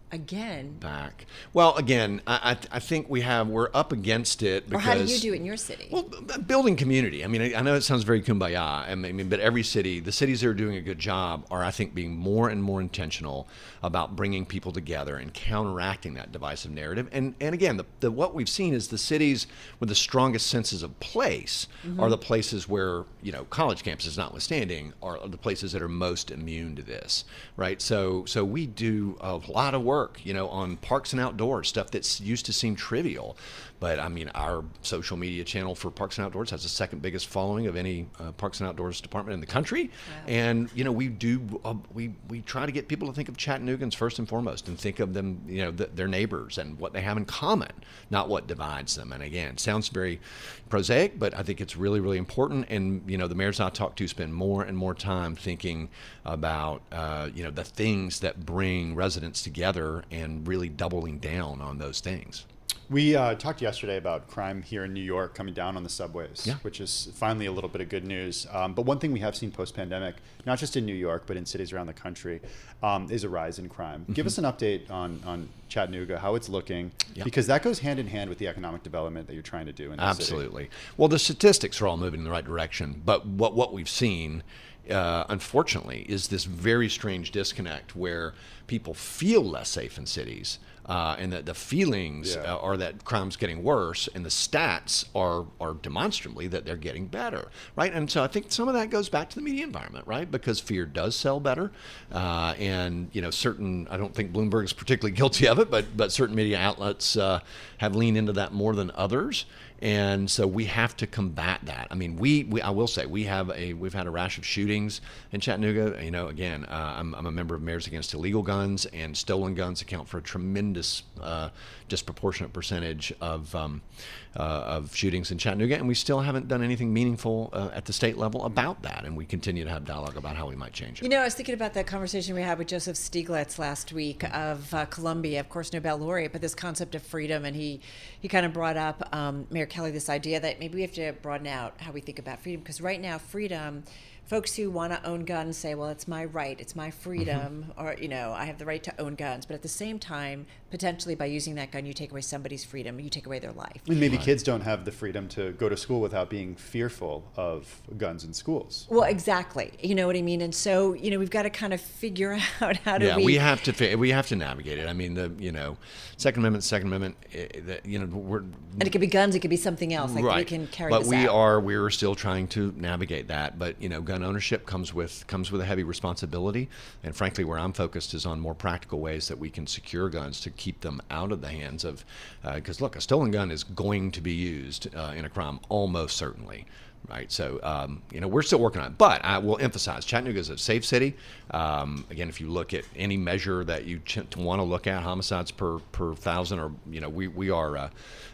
again. Back. Well, again, I, I, I think we have, we're up against it because... Or how do you do it in your city? Well, building community. I mean, I, I know it sounds very kumbaya, I mean, but every city, the cities that are doing a good job are, I think, being more and more intentional about bringing people together and counteracting that divisive narrative. And and again, the, the what we've seen is the cities with the strongest senses of place mm-hmm. are the places where, you know, college campuses notwithstanding, are the places that are most immune to this, right? So so we do a lot of work, you know, on parks and outdoors, stuff that's used to seem trivial. But I mean, our social media channel for Parks and Outdoors has the second biggest following of any uh, Parks and Outdoors department in the country. Wow. And, you know, we do, uh, we, we try to get people to think of Chattanoogan's first and foremost and think of them, you know, th- their neighbors and what they have in common, not what divides them. And again, it sounds very prosaic, but I think it's really, really important. And, you know, the mayors I talk to spend more and more time thinking about, uh, you know, the things that bring residents together and really doubling down on those things. We uh, talked yesterday about crime here in New York coming down on the subways, yeah. which is finally a little bit of good news. Um, but one thing we have seen post-pandemic, not just in New York, but in cities around the country, um, is a rise in crime. Mm-hmm. Give us an update on, on Chattanooga, how it's looking, yeah. because that goes hand in hand with the economic development that you're trying to do in the Absolutely. city. Well, the statistics are all moving in the right direction, but what, what we've seen, uh, unfortunately, is this very strange disconnect where people feel less safe in cities. Uh, and that the feelings yeah. uh, are that crime's getting worse, and the stats are are demonstrably that they're getting better, right? And so I think some of that goes back to the media environment, right? Because fear does sell better, uh, and you know, certain, I don't think Bloomberg is particularly guilty of it, but but certain media outlets uh, have leaned into that more than others. And so we have to combat that. I mean, we, we I will say we have a we've had a rash of shootings in Chattanooga. You know, again, uh, I'm, I'm a member of Mayors Against Illegal Guns, and stolen guns account for a tremendous, uh, disproportionate percentage of um, uh, of shootings in Chattanooga, and we still haven't done anything meaningful uh, at the state level about that. And we continue to have dialogue about how we might change it. You know, I was thinking about that conversation we had with Joseph Stiglitz last week of uh, Columbia, of course, Nobel laureate, but this concept of freedom, and he he kind of brought up um, Mayor Kelly, this idea that maybe we have to broaden out how we think about freedom, because right now freedom, folks who want to own guns say, well, it's my right, it's my freedom, mm-hmm. or, you know, I have the right to own guns. But at the same time, potentially by using that gun, you take away somebody's freedom, you take away their life. And maybe right. kids don't have the freedom to go to school without being fearful of guns in schools. Well, exactly. You know what I mean? And so, you know, we've got to kind of figure out how do yeah, we... we have to we have to navigate it. I mean, the, you know, Second Amendment, Second Amendment, the, you know, we're... And it could be guns, it could be something else. Like right. we can carry but this we out. are, we're still trying to navigate that. But, you know, gun ownership comes with comes with a heavy responsibility, and frankly, where I'm focused is on more practical ways that we can secure guns to keep them out of the hands of, because uh, look, a stolen gun is going to be used uh, in a crime almost certainly, right? So um, you know, we're still working on it, but I will emphasize Chattanooga is a safe city. Um, again, if you look at any measure that you ch- want to look at, homicides per per thousand, or you know, we we are uh,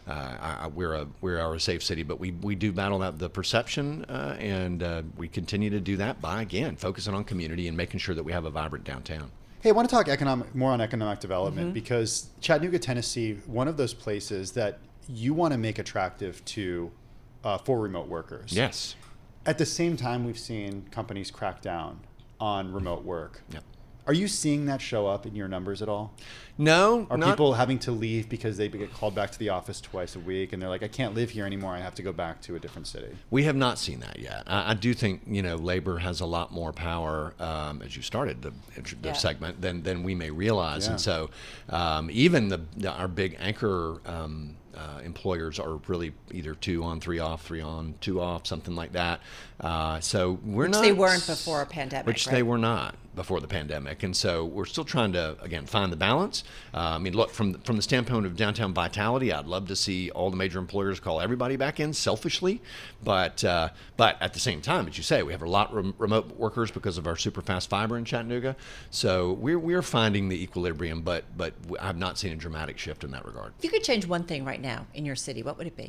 uh, we're a we are a safe city, but we we do battle that the perception, uh, and uh, we continue to do that by again focusing on community and making sure that we have a vibrant downtown. Hey, I want to talk economic more on economic development, mm-hmm. because Chattanooga, Tennessee, one of those places that you want to make attractive to uh, for remote workers. Yes. At the same time, we've seen companies crack down on remote work. Yep. Are you seeing that show up in your numbers at all? No. Are not... people having to leave because they get called back to the office twice a week and they're like, I can't live here anymore, I have to go back to a different city? We have not seen that yet. I, I do think, you know, labor has a lot more power, um, as you started the, the yeah. segment, than, than we may realize. Yeah. And so um, even the, the our big anchor um, uh, employers are really either two on, three off, three on, two off, something like that. Uh, so we're which not... Which they weren't before a pandemic, Which right? they were not before the pandemic. And so we're still trying to, again, find the balance. Uh, I mean, look, from from the standpoint of downtown vitality, I'd love to see all the major employers call everybody back in selfishly. But uh, but at the same time, as you say, we have a lot of rem- remote workers because of our super fast fiber in Chattanooga. So we're we're finding the equilibrium, but but I've not seen a dramatic shift in that regard. If you could change one thing right now in your city, what would it be?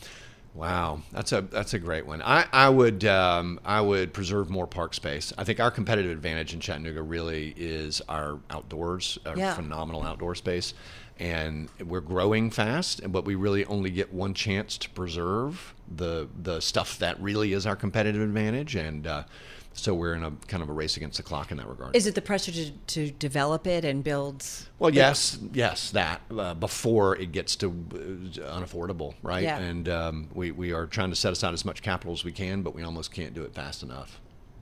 Wow, that's a that's a great one. I I would um, I would preserve more park space. I think our competitive advantage in Chattanooga really is our outdoors, our yeah. phenomenal outdoor space, and we're growing fast. But we really only get one chance to preserve the the stuff that really is our competitive advantage. And uh, So we're in a kind of a race against the clock in that regard. Is it the pressure to, to develop it and build? Well, yes, yes, that uh, before it gets to uh, unaffordable, right? Yeah. And um, we, we are trying to set aside as much capital as we can, but we almost can't do it fast enough.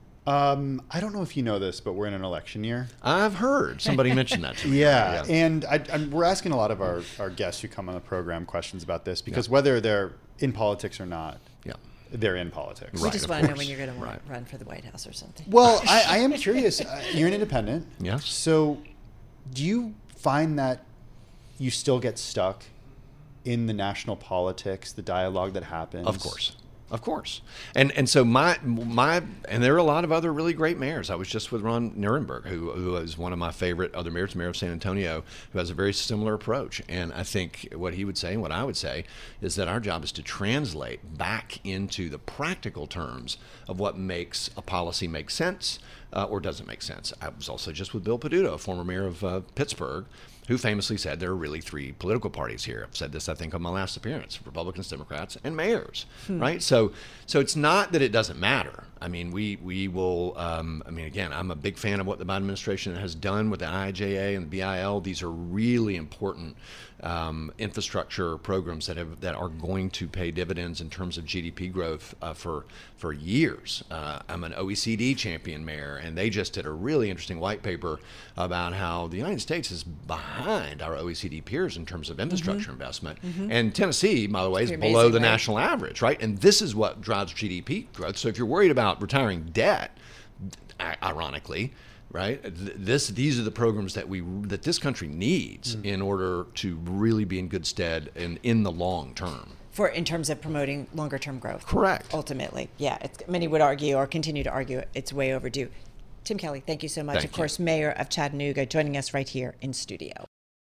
Um, I don't know if you know this, but we're in an election year. I've heard somebody mention that to me. Yeah, yeah. and I, I'm, we're asking a lot of our, our guests who come on the program questions about this because yeah. whether they're in politics or not, yeah. they're in politics. We Right, just want to know when you're going to right. run for the White House or something. Well, I, I am curious. Uh, you're an independent. Yes. So do you find that you still get stuck in the national politics, the dialogue that happens? Of course. Of course. And and so my my and there are a lot of other really great mayors. I was just with Ron Nirenberg, who who is one of my favorite other mayors, mayor of San Antonio, who has a very similar approach. And I think what he would say and what I would say is that our job is to translate back into the practical terms of what makes a policy make sense uh, or doesn't make sense. I was also just with Bill Peduto, a former mayor of uh, Pittsburgh, who famously said there are really three political parties here. I've said this, I think, on my last appearance: Republicans, Democrats, and mayors, hmm. right? So, so it's not that it doesn't matter. I mean, we we will. Um, I mean, again, I'm a big fan of what the Biden administration has done with the I I J A and the B I L. These are really important um, infrastructure programs that have that are going to pay dividends in terms of G D P growth uh, for for years. Uh, I'm an O E C D champion mayor, and they just did a really interesting white paper about how the United States is behind our O E C D peers in terms of infrastructure mm-hmm. investment. Mm-hmm. And Tennessee, by the way, is below amazing, the right? national average, right? And this is what drives G D P growth. So if you're worried about retiring debt, ironically, right, this these are the programs that we that this country needs mm-hmm. in order to really be in good stead in in the long term. For in terms of promoting longer term growth. Correct. Ultimately, yeah. It's, many would argue or continue to argue it's way overdue. Tim Kelly, thank you so much. Thank of course, you. Mayor of Chattanooga, joining us right here in studio.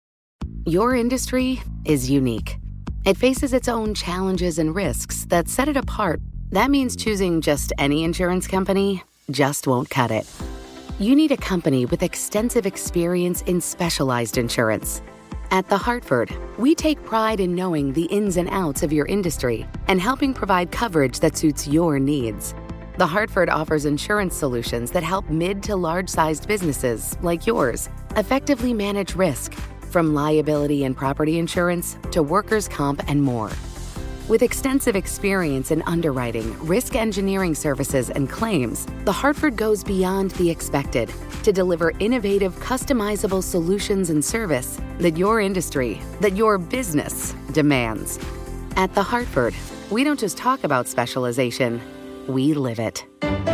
Your industry is unique. It faces its own challenges and risks that set it apart. That means choosing just any insurance company just won't cut it. You need a company with extensive experience in specialized insurance. At The Hartford, we take pride in knowing the ins and outs of your industry and helping provide coverage that suits your needs. The Hartford offers insurance solutions that help mid to large-sized businesses like yours effectively manage risk, from liability and property insurance to workers' comp and more. With extensive experience in underwriting, risk engineering services, and claims, The Hartford goes beyond the expected to deliver innovative, customizable solutions and service that your industry, that your business demands. At The Hartford, we don't just talk about specialization, we live it.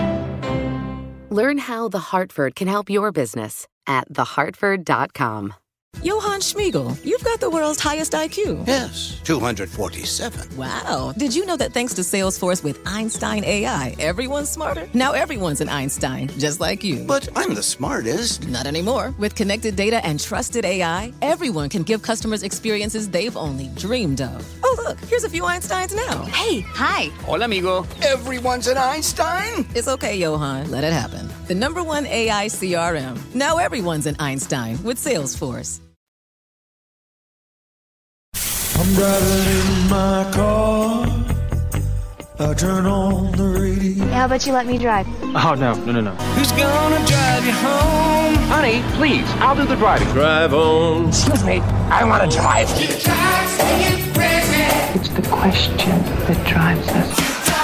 Learn how The Hartford can help your business at the hartford dot com. Johann Schmiegel, you've got the world's highest I Q. Yes, two hundred forty-seven. Wow. Did you know that thanks to Salesforce with Einstein A I, everyone's smarter? Now everyone's an Einstein, just like you. But I'm the smartest. Not anymore. With connected data and trusted A I, everyone can give customers experiences they've only dreamed of. Oh, look, here's a few Einsteins now. Hey, hi. Hola, amigo. Everyone's an Einstein? It's okay, Johann. Let it happen. The number one A I C R M. Now everyone's an Einstein with Salesforce. I'm driving in my car. I turn on the radio. How about you let me drive? Oh, no, no, no, no. Who's gonna drive you home? Honey, please, I'll do the driving. Drive on. Excuse me, I want to drive. It's the question that drives us.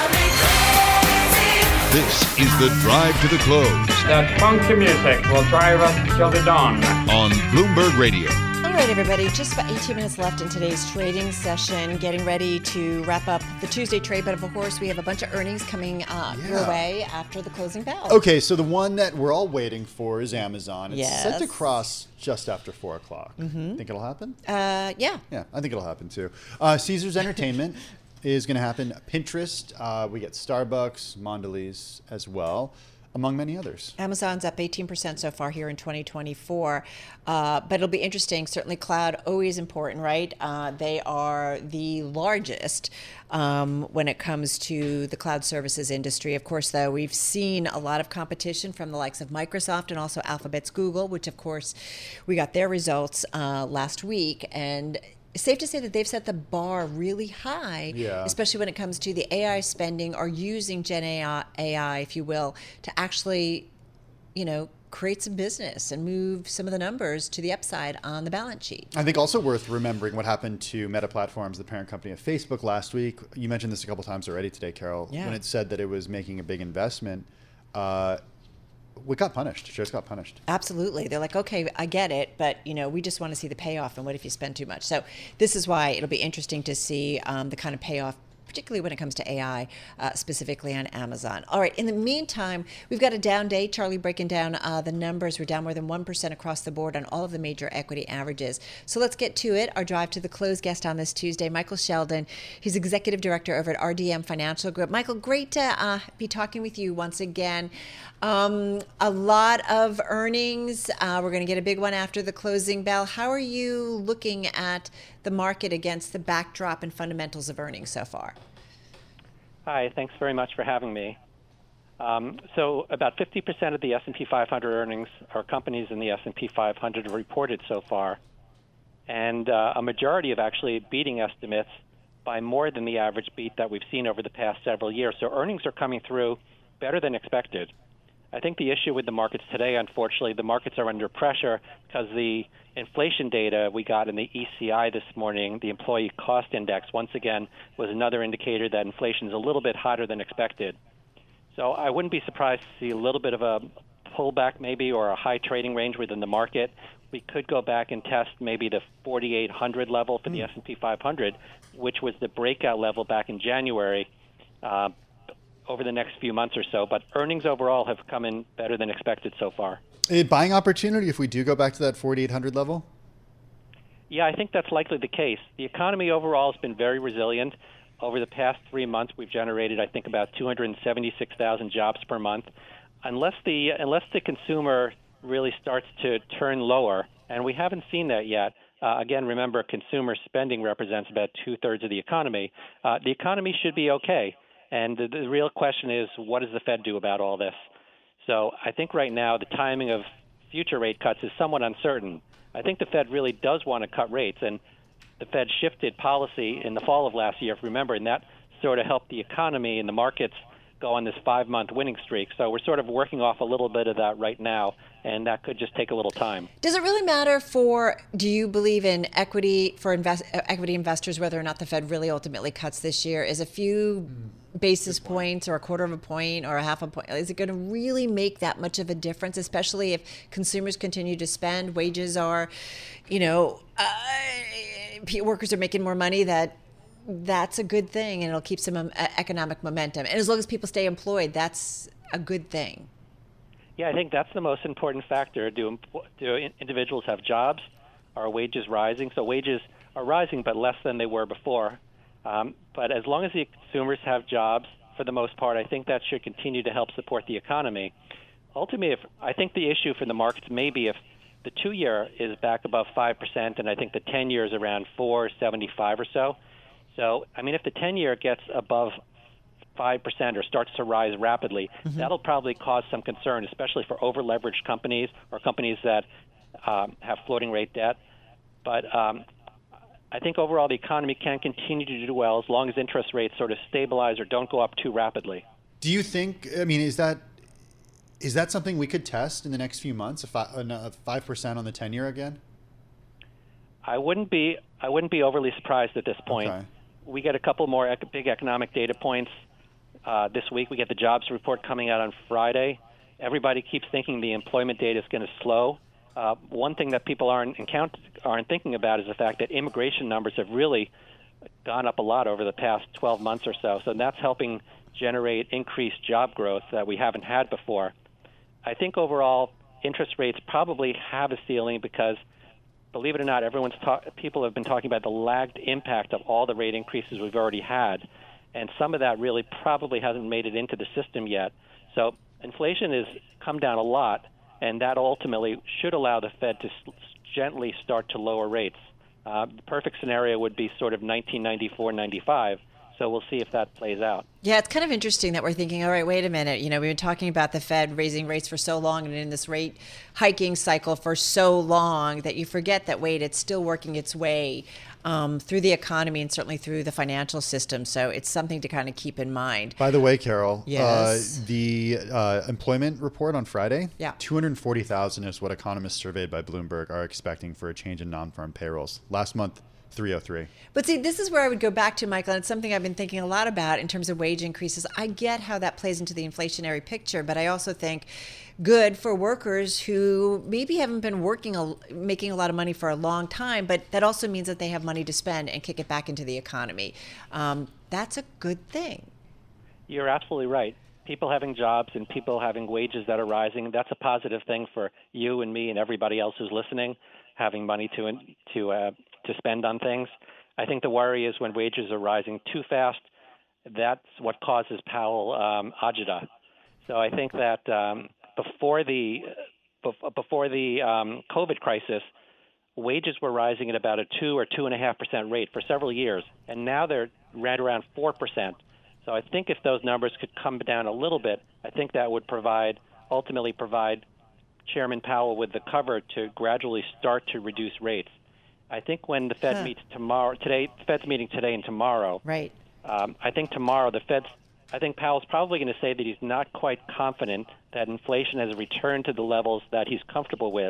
This is the Drive to the Close. That funky music will drive us till the dawn. On Bloomberg Radio. All right, everybody, just about eighteen minutes left in today's trading session. Getting ready to wrap up the Tuesday trade, but of course, we have a bunch of earnings coming uh, Yeah. your way after the closing bell. Okay, so the one that we're all waiting for is Amazon. It's Yes. set to cross just after four o'clock. Mhm. Think it'll happen? Uh, yeah. Yeah, I think it'll happen too. Uh, Caesars Entertainment is going to happen. Pinterest, uh, we get Starbucks, Mondelez as well, among many others. Amazon's up eighteen percent so far here in twenty twenty-four. Uh, but it'll be interesting. Certainly cloud, always important, right? Uh, they are the largest um, when it comes to the cloud services industry. Of course, though, we've seen a lot of competition from the likes of Microsoft and also Alphabet's Google, which, of course, we got their results uh, last week. And it's safe to say that they've set the bar really high, yeah. especially when it comes to the A I spending or using Gen A I, A I, if you will, to actually, you know, create some business and move some of the numbers to the upside on the balance sheet. I think also worth remembering what happened to Meta Platforms, the parent company of Facebook, last week. You mentioned this a couple times already today, Carol, yeah. when it said that it was making a big investment. Uh, we got punished. Shares got punished. Absolutely. They're like, okay, I get it, but you know, we just want to see the payoff. And what if you spend too much? So this is why it'll be interesting to see um, the kind of payoff, particularly when it comes to A I, uh, specifically on Amazon. All right. In the meantime, we've got a down day. Charlie breaking down uh, the numbers. We're down more than one percent across the board on all of the major equity averages. So let's get to it. Our drive to the close guest on this Tuesday, Michael Sheldon. He's executive director over at R D M Financial Group. Michael, great to uh, be talking with you once again. Um, a lot of earnings. Uh, we're going to get a big one after the closing bell. How are you looking at the market against the backdrop and fundamentals of earnings so far? Hi, thanks very much for having me. Um, so about fifty percent of the S and P five hundred earnings are companies in the S and P five hundred have reported so far. And uh, a majority of actually beating estimates by more than the average beat that we've seen over the past several years. So earnings are coming through better than expected. I think the issue with the markets today, unfortunately, the markets are under pressure because the inflation data we got in the E C I this morning, the Employee Cost Index, once again, was another indicator that inflation is a little bit hotter than expected. So I wouldn't be surprised to see a little bit of a pullback maybe or a high trading range within the market. We could go back and test maybe the forty-eight hundred level for the S and P five hundred, which was the breakout level back in January. Uh, over the next few months or so, but earnings overall have come in better than expected so far. A buying opportunity if we do go back to that forty-eight hundred level? Yeah, I think that's likely the case. The economy overall has been very resilient. Over the past three months, we've generated, I think, about two hundred seventy-six thousand jobs per month. Unless the unless the consumer really starts to turn lower, and we haven't seen that yet. Uh, again, remember, consumer spending represents about two-thirds of the economy. Uh, the economy should be okay. And the, the real question is, what does the Fed do about all this? So I think right now the timing of future rate cuts is somewhat uncertain. I think the Fed really does want to cut rates, and the Fed shifted policy in the fall of last year, if you remember, and that sort of helped the economy and the markets go on this five-month winning streak. So we're sort of working off a little bit of that right now, and that could just take a little time. Does it really matter for, do you believe in equity for invest, equity investors, whether or not the Fed really ultimately cuts this year? Is a few mm, basis points or a quarter of a point or a half a point, is it going to really make that much of a difference, especially if consumers continue to spend, wages are, you know, uh, workers are making more money, that that's a good thing, and it'll keep some um, economic momentum. And as long as people stay employed, that's a good thing. Yeah, I think that's the most important factor. Do, do individuals have jobs? Are wages rising? So wages are rising, but less than they were before. Um, but as long as the consumers have jobs, for the most part, I think that should continue to help support the economy. Ultimately, if, I think the issue for the markets may be if the two-year is back above five percent, and I think the ten-year is around four seventy-five or so. So, I mean, if the ten-year gets above five percent or starts to rise rapidly, mm-hmm. that'll probably cause some concern, especially for over-leveraged companies or companies that um, have floating rate debt. But um, I think overall the economy can continue to do well as long as interest rates sort of stabilize or don't go up too rapidly. Do you think, I mean, is that is that something we could test in the next few months, a five percent on the ten-year again? I wouldn't be I wouldn't be overly surprised at this point. Okay. We get a couple more ec- big economic data points uh, this week. We get the jobs report coming out on Friday. Everybody keeps thinking the employment data is going to slow. Uh, one thing that people aren't account- aren't thinking about is the fact that immigration numbers have really gone up a lot over the past twelve months or so. So that's helping generate increased job growth that we haven't had before. I think overall interest rates probably have a ceiling because, believe it or not, everyone's ta- people have been talking about the lagged impact of all the rate increases we've already had, and some of that really probably hasn't made it into the system yet. So inflation has come down a lot, and that ultimately should allow the Fed to s- gently start to lower rates. Uh, the perfect scenario would be sort of nineteen ninety-four ninety-five, So we'll see if that plays out. Yeah, it's kind of interesting that we're thinking, all right, wait a minute. You know, we've been talking about the Fed raising rates for so long and in this rate hiking cycle for so long that you forget that, wait, it's still working its way um, through the economy and certainly through the financial system. So it's something to kind of keep in mind. By the way, Carol, yes. uh, the uh, employment report on Friday, yeah. two hundred forty thousand is what economists surveyed by Bloomberg are expecting for a change in non-farm payrolls. Last month, three oh three. But see, this is where I would go back to, Michael, and it's something I've been thinking a lot about in terms of wage increases. I get how that plays into the inflationary picture, but I also think good for workers who maybe haven't been working, a, making a lot of money for a long time, but that also means that they have money to spend and kick it back into the economy. Um, that's a good thing. You're absolutely right. People having jobs and people having wages that are rising, that's a positive thing for you and me and everybody else who's listening, having money to to uh, to spend on things. I think the worry is when wages are rising too fast, that's what causes Powell um, agita. So I think that um, before the before the um, COVID crisis, wages were rising at about a two or two and a half percent rate for several years, and now they're right around four percent. So I think if those numbers could come down a little bit, I think that would provide ultimately provide Chairman Powell with the cover to gradually start to reduce rates. I think when the Fed huh. meets tomorrow, today, the Fed's meeting today and tomorrow. Right. Um, I think tomorrow the Fed's. I think Powell's probably going to say that he's not quite confident that inflation has returned to the levels that he's comfortable with,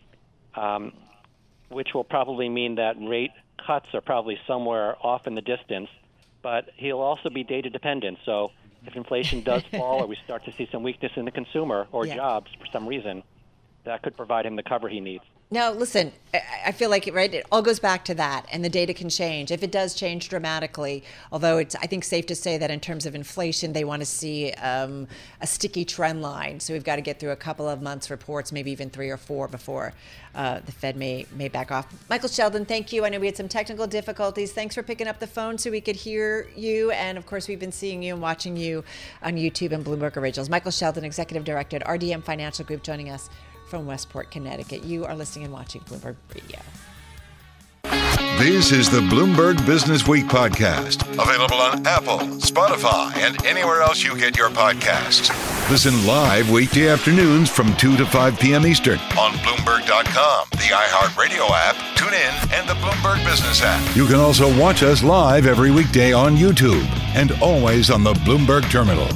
um, which will probably mean that rate cuts are probably somewhere off in the distance. But he'll also be data dependent. So if inflation does fall or we start to see some weakness in the consumer or yeah. jobs for some reason, that could provide him the cover he needs. Now, listen, I feel like, right, it all goes back to that, and the data can change. If it does change dramatically, although it's, I think, safe to say that in terms of inflation, they want to see um, a sticky trend line. So we've got to get through a couple of months' reports, maybe even three or four before uh, the Fed may, may back off. Michael Sheldon, thank you. I know we had some technical difficulties. Thanks for picking up the phone so we could hear you. And, of course, we've been seeing you and watching you on YouTube and Bloomberg Originals. Michael Sheldon, Executive Director at R D M Financial Group, joining us from Westport, Connecticut. You are listening and watching Bloomberg Radio. This is the Bloomberg Business Week podcast, available on Apple, Spotify, and anywhere else you get your podcasts. Listen live weekday afternoons from two to five p.m. Eastern on Bloomberg dot com, the iHeartRadio app, TuneIn, and the Bloomberg Business app. You can also watch us live every weekday on YouTube and always on the Bloomberg Terminal.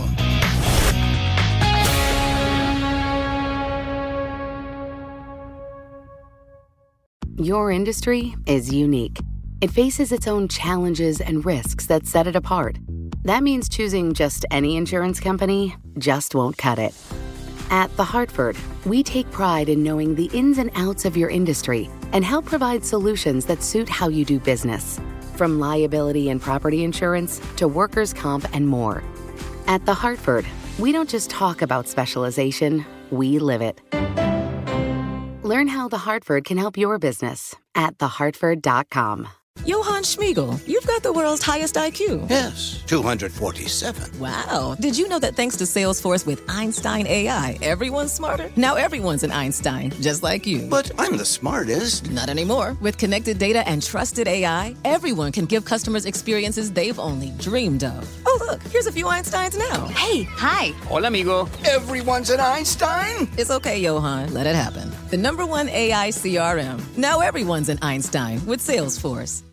Your industry is unique. It faces its own challenges and risks that set it apart. That means choosing just any insurance company just won't cut it. At The Hartford, we take pride in knowing the ins and outs of your industry and help provide solutions that suit how you do business. From liability and property insurance to workers' comp and more. At The Hartford, we don't just talk about specialization, we live it. Learn how The Hartford can help your business at the hartford dot com. Johann Schmiegel, you've got the world's highest I Q. Yes, two hundred forty-seven. Wow. Did you know that thanks to Salesforce with Einstein A I, everyone's smarter? Now everyone's an Einstein, just like you. But I'm the smartest. Not anymore. With connected data and trusted A I, everyone can give customers experiences they've only dreamed of. Oh, look, here's a few Einsteins now. Hey, hi. Hola, amigo. Everyone's an Einstein? It's okay, Johann. Let it happen. The number one A I C R M. Now everyone's an Einstein with Salesforce.